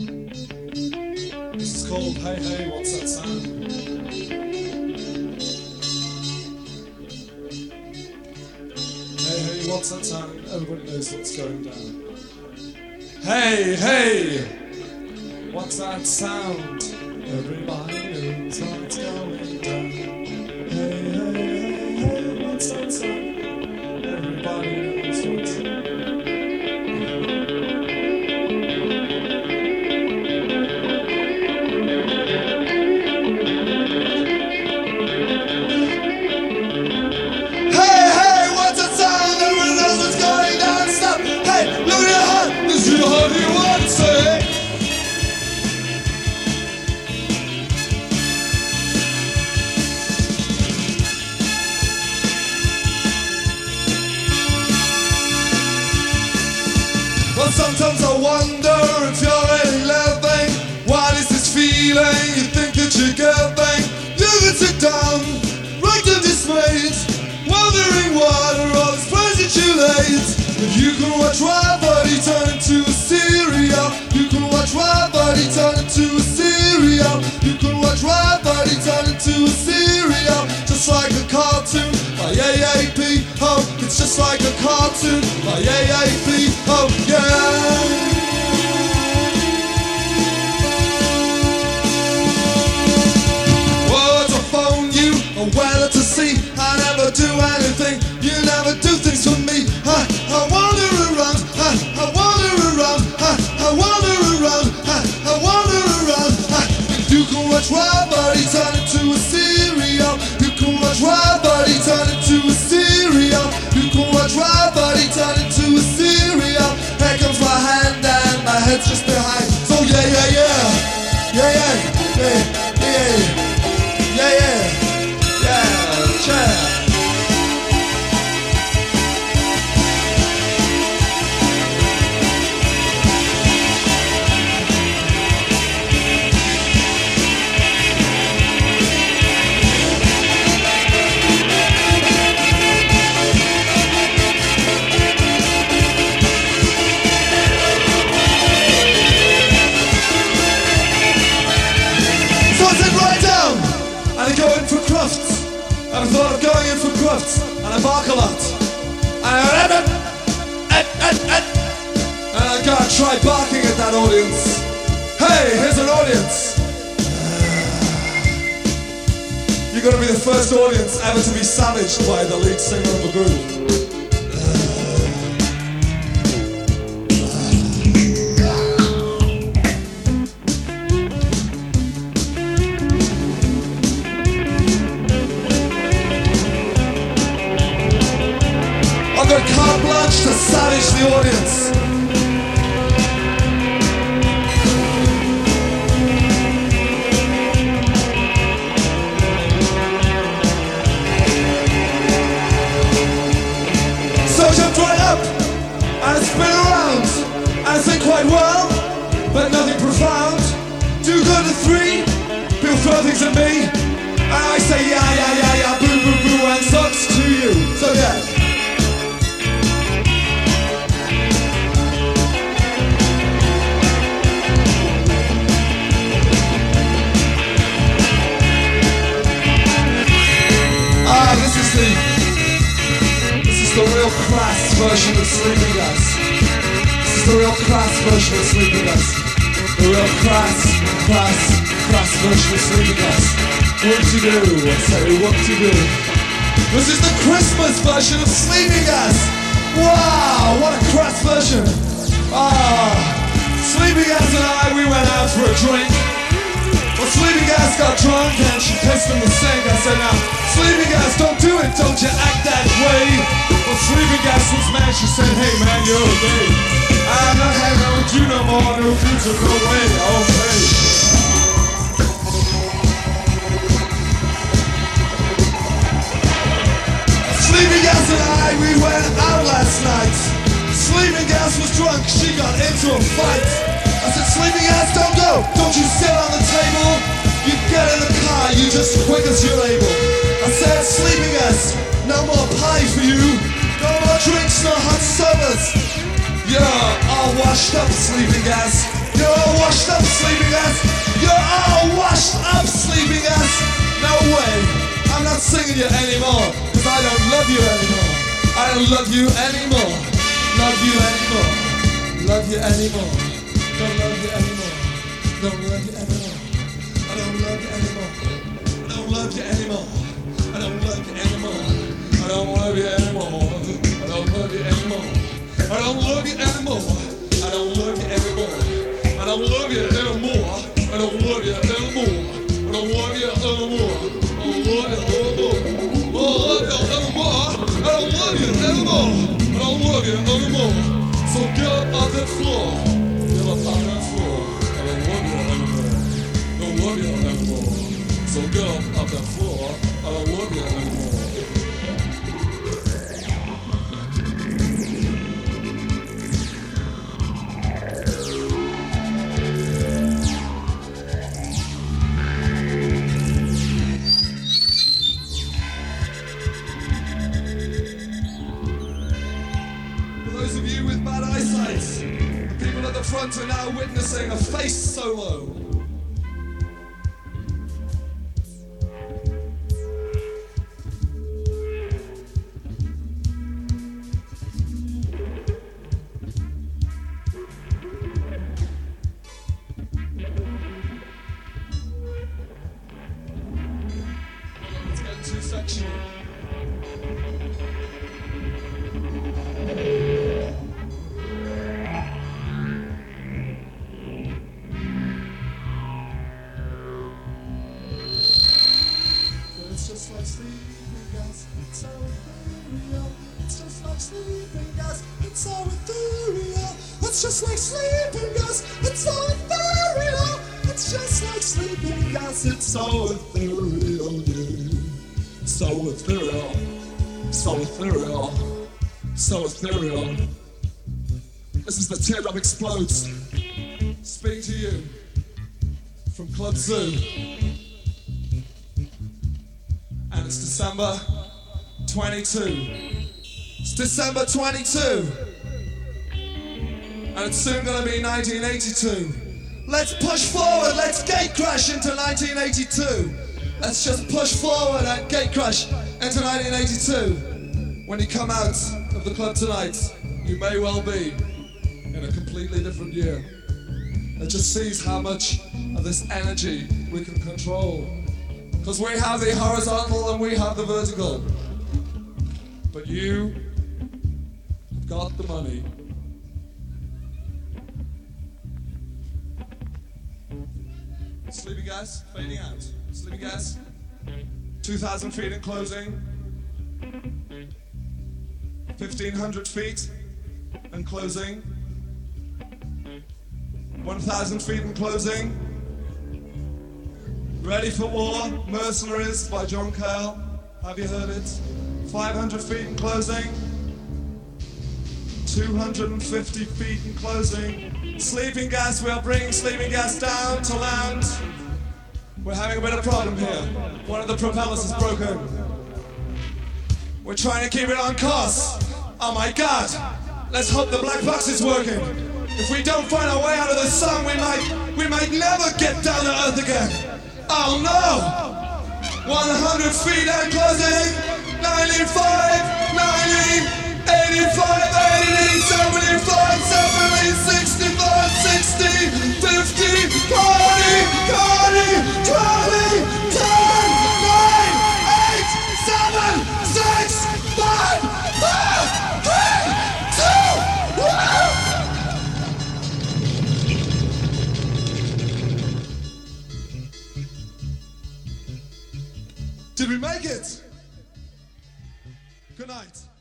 This is called Hey Hey, What's That Sound? Hey hey, what's that sound? Everybody knows what's going down. Hey hey, what's that sound? Everybody knows what's going down. Hey hey hey hey, what's that sound? Everybody knows what's going down. Well, sometimes I wonder if you're really loving. What is this feeling? You think that you're getting? You can sit down, right and dismayed, wondering what are all these crazy too-lates. You can watch Wild Body turn into a serial. You can watch Wild Body turn into a serial. You can watch Wild Body turn into a serial. Just like a cartoon by AAP. Oh, it's just like a cartoon by AAP. Oh, yeah. Words I phone you, or whether to see. I never do anything. You never do things for me. I wander around. I wander around. I wander around. I wander around. You can watch Wild Body turn into a serial. You can watch Wild Body turn into a serial. You can watch Wild Body turn into a serial. Here comes my hand and my head's just behind. So yeah, yeah, yeah. Yeah, yeah, yeah, yeah, yeah, yeah, yeah, yeah. Going for crufts, and I thought of going in for crufts, and I bark a lot, and I gotta try barking at that audience. Hey, here's an audience. You're gonna be the first audience ever to be savaged by the lead singer of a group. I've got carte blanche to savage the audience. So I jumped right up and I spin around and I sing quite well, but nothing profound. Do good at 3, people throw things at me, and I say yeah, yeah, yeah, yeah, boo, boo, boo, and sucks to you. So yeah. This is the real crass version of Sleeping Gas. This is the real crass version of Sleeping Gas. The real crass version of Sleeping Gas. What to do? I say, what to do? This is the Christmas version of Sleeping Gas. Wow, what a crass version. Sleeping Gas and I, we went out for a drink. Well, Sleeping Gas got drunk and she pissed in the sink. I said, now, Sleeping Gas, don't do it, don't you act that way. Well, Sleeping Gas was mad, she said, hey man, you're okay. I'm not hanging out with you no more, no future, no way, okay. Sleeping Gas and I, we went out last night. Sleeping Gas was drunk, she got into a fight. I said, Sleeping Gas, don't go, don't you sit on the table. You get in the car, you just quick as you're able. I said, Sleeping Gas, no more pie for you. No more drinks, no hot sodas. You're all washed up, Sleeping Gas. You're all washed up, sleeping ass. You're all washed up, sleeping ass. No way. I'm not singing you anymore, cause I don't love you anymore. I don't love you anymore. Love you anymore. Love you anymore. Don't love you anymore. Don't love you anymore. I don't love you anymore. I don't love you anymore. I don't love you anymore. I don't love you anymore. I don't love you anymore. I don't love you anymore. I don't love you anymore. I don't love you anymore. I don't love you anymore. I don't love you anymore. I don't love you anymore. I don't love you anymore. I don't love you anymore. So get up off that floor. Get up off that floor. I don't love you anymore. Don't love you anymore. So get up off that floor. I don't love you anymore. Those of you with bad eyesight, the people at the front are now witnessing a face solo. Let's get too sexual. It's just like sleeping gas, it's so ethereal. It's just like sleeping gas, it's so ethereal. It's just like sleeping gas, it's so ethereal. It's just like sleeping gas, it's so ethereal. So ethereal, so ethereal, so ethereal. This is the Teardrop Explodes. Speaking to you from Club Zoo. And it's December 22. It's December 22. And it's soon gonna be 1982. Let's push forward, let's gate crash into 1982. Let's just push forward and gate crash into 1982. When you come out of the club tonight, you may well be in a completely different year. It just sees how much of this energy we can control. Because we have the horizontal and we have the vertical. But you have got the money. Sleeping gas, fading out. Sleeping gas, 2,000 feet in closing. 1,500 feet in closing. 1,000 feet in closing. Ready for War, Mercenaries by John Cale. Have you heard it? 500 feet in closing. 250 feet in closing. Sleeping gas, we are bringing sleeping gas down to land. We're having a bit of a problem here. One of the propellers is broken. We're trying to keep it on course. Oh my God! Let's hope the black box is working. If we don't find our way out of the sun, we might never get down to earth again. Oh no! 100 feet and closing. 95, 90, 85, 80, 75, 70, 65, 60, 50, 40, 20, 10, 9, 8, 7, 6, 5, 4, 3, 2, 1. Did we make it? Good night.